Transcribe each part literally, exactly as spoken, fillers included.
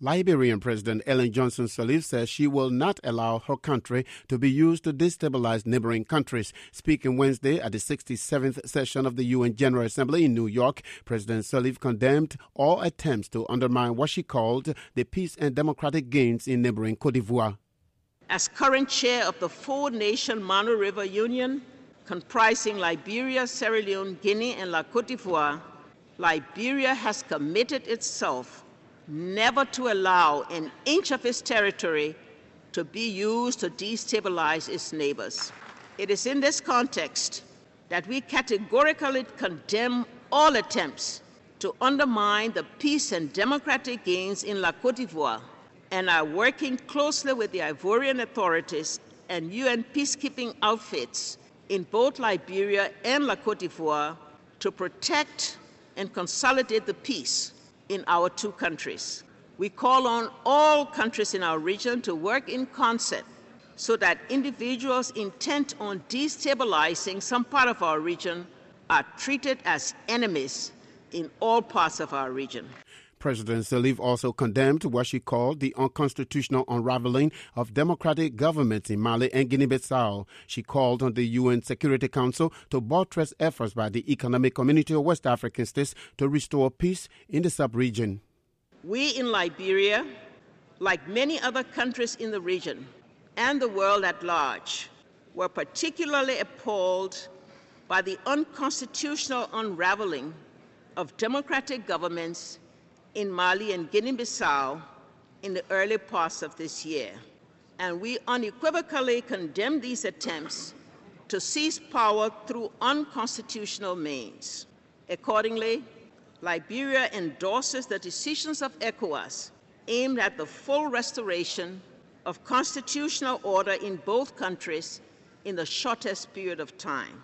Liberian President Ellen Johnson Sirleaf says she will not allow her country to be used to destabilize neighboring countries. Speaking Wednesday at the sixty-seventh session of the U N General Assembly in New York, President Sirleaf condemned all attempts to undermine what she called the peace and democratic gains in neighboring Côte d'Ivoire. As current chair of the four-nation Mano River Union, comprising Liberia, Sierra Leone, Guinea, and La Côte d'Ivoire, Liberia has committed itself never to allow an inch of its territory to be used to destabilize its neighbors. It is in this context that we categorically condemn all attempts to undermine the peace and democratic gains in La Côte d'Ivoire and are working closely with the Ivorian authorities and U N peacekeeping outfits in both Liberia and La Côte d'Ivoire to protect and consolidate the peace in our two countries. We call on all countries in our region to work in concert so that individuals intent on destabilizing some part of our region are treated as enemies in all parts of our region. President Sirleaf also condemned what she called the unconstitutional unraveling of democratic governments in Mali and Guinea-Bissau. She called on the U N Security Council to buttress efforts by the Economic Community of West African States to restore peace in the sub-region. We in Liberia, like many other countries in the region and the world at large, were particularly appalled by the unconstitutional unraveling of democratic governments in Mali and Guinea-Bissau in the early parts of this year. And we unequivocally condemn these attempts to seize power through unconstitutional means. Accordingly, Liberia endorses the decisions of ECOWAS aimed at the full restoration of constitutional order in both countries in the shortest period of time.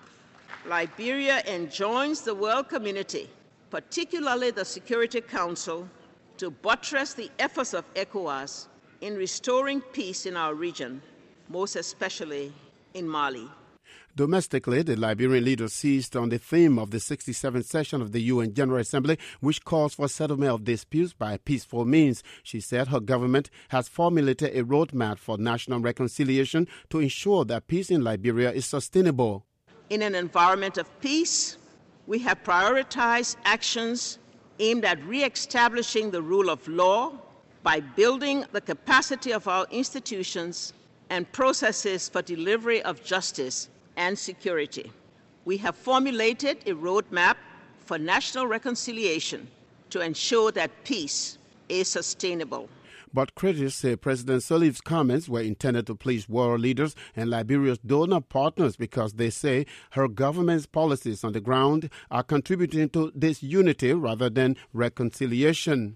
Liberia enjoins the world community, particularly the Security Council, to buttress the efforts of ECOWAS in restoring peace in our region, most especially in Mali. Domestically, the Liberian leader seized on the theme of the sixty-seventh session of the U N General Assembly, which calls for settlement of disputes by peaceful means. She said her government has formulated a roadmap for national reconciliation to ensure that peace in Liberia is sustainable. In an environment of peace, we have prioritized actions aimed at re-establishing the rule of law by building the capacity of our institutions and processes for delivery of justice and security. We have formulated a roadmap for national reconciliation to ensure that peace is sustainable. But critics say President Sirleaf's comments were intended to please world leaders and Liberia's donor partners because they say her government's policies on the ground are contributing to disunity rather than reconciliation.